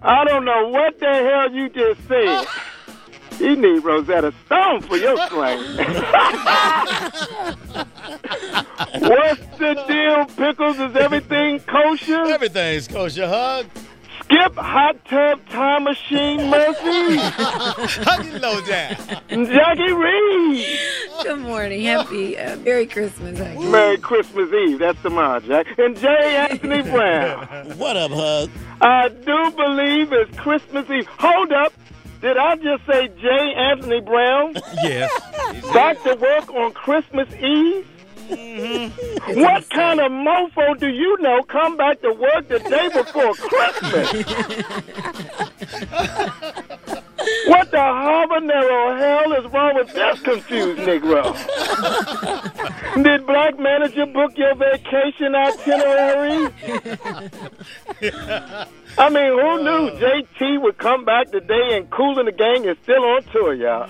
I don't know what the hell you just said. You need Rosetta Stone for your slang. What's the deal, Pickles? Is everything kosher? Everything's kosher, Hug. Skip Hot Tub Time Machine Murphy. How you know that? Jackie Reed. Good morning. Happy Merry Christmas. Merry Christmas Eve. That's tomorrow, Jack. And J. Anthony Brown. What up, Hug? I do believe it's Christmas Eve. Hold up. Did I just say J. Anthony Brown? Yes. Back to work on Christmas Eve? Mm-hmm. What kind of mofo do you know come back to work the day before Christmas? What the habanero hell is wrong with this confused Negro? Did Black Manager book your vacation itinerary? I mean, who knew JT would come back today and Kool and the Gang is still on tour, y'all?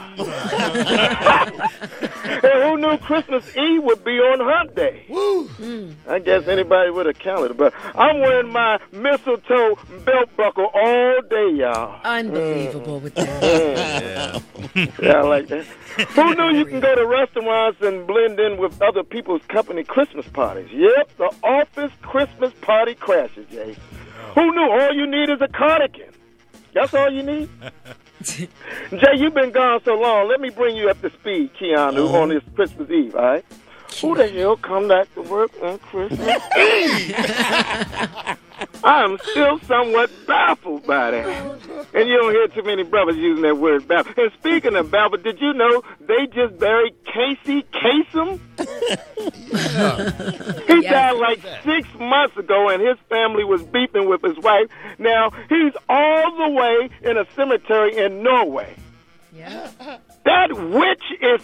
And who knew Christmas Eve would be on Hump Day? Woo. I guess anybody would have counted, but I'm wearing my mistletoe belt buckle all day, y'all. Unbelievable with that. Yeah, I like that. Who knew you can go to restaurants and blend in with other people's company Christmas parties? Yep, the office Christmas party crashes, Jay. Who knew all you need is a cardigan? That's all you need? Jay, you've been gone so long. Let me bring you up to speed, Keanu, on this Christmas Eve, all right? Who the hell come back to work on Christmas Eve? I'm still somewhat baffled by that. And you don't hear too many brothers using that word baffled. And speaking of baffled, did you know they just buried Casey Kasem? He died like 6 months ago, and his family was beefing with his wife. Now, he's all the way in a cemetery in Norway. Yeah. That witch is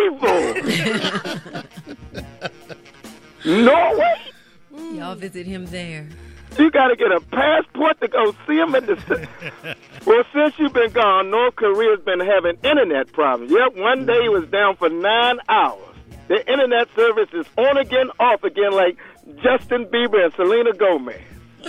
evil. Norway? Y'all visit him there. You got to get a passport to go see him at the... Well, since you've been gone, North Korea's been having internet problems. Yep, one day it was down for 9 hours. The internet service is on again, off again, like Justin Bieber and Selena Gomez.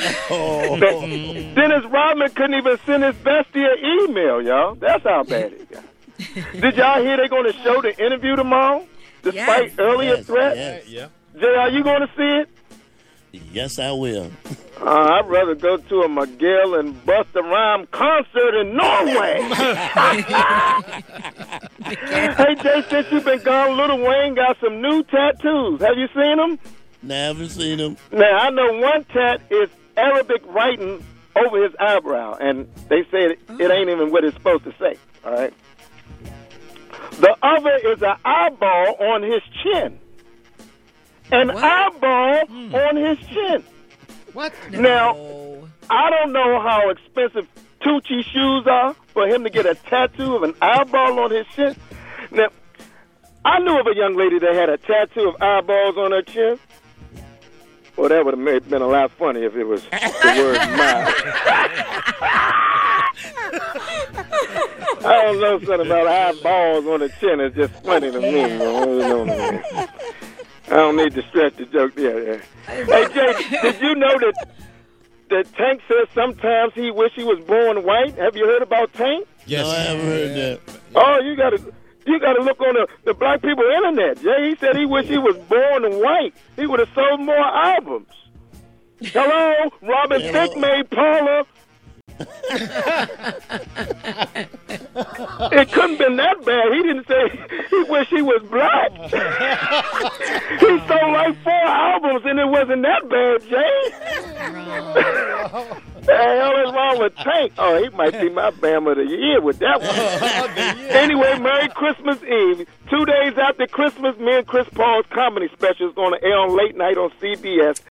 Dennis Rodman couldn't even send his bestie an email, y'all. That's how bad it got. Did y'all hear they're going to show the interview tomorrow? Despite earlier threats? Yeah. Jay, are you going to see it? Yes, I will. I'd rather go to a Miguel and Busta Rhymes concert in Norway. Hey, Jay, since you've been gone, Lil Wayne got some new tattoos. Have you seen them? Never seen them. Now, I know one tat is Arabic writing over his eyebrow, and they say it ain't even what it's supposed to say, all right? The other is an eyeball on his chin. An eyeball on his chin. What? Now, I don't know how expensive Tucci shoes are for him to get a tattoo of an eyeball on his chin. Now, I knew of a young lady that had a tattoo of eyeballs on her chin. Well, that would have been a lot funny if it was the word mouth. I don't know something about eyeballs on the chin. It's just funny to me. I don't need to stretch the joke there. Hey, Jay, did you know that Tank says sometimes he wish he was born white? Have you heard about Tank? Yes. No, I haven't heard that. Oh, you got to look on the black people internet. Jay, he said he wish he was born white. He would have sold more albums. Hello, Robin Thicke made Paula. It couldn't been that bad. He didn't say he wish he was black. He sold like 4 albums and it wasn't that bad, Jay. The hell is wrong with Tank? Oh, he might be my Bam of the Year with that one. Anyway, Merry Christmas Eve. 2 days after Christmas, me and Chris Paul's comedy special is going to air on late night on CBS.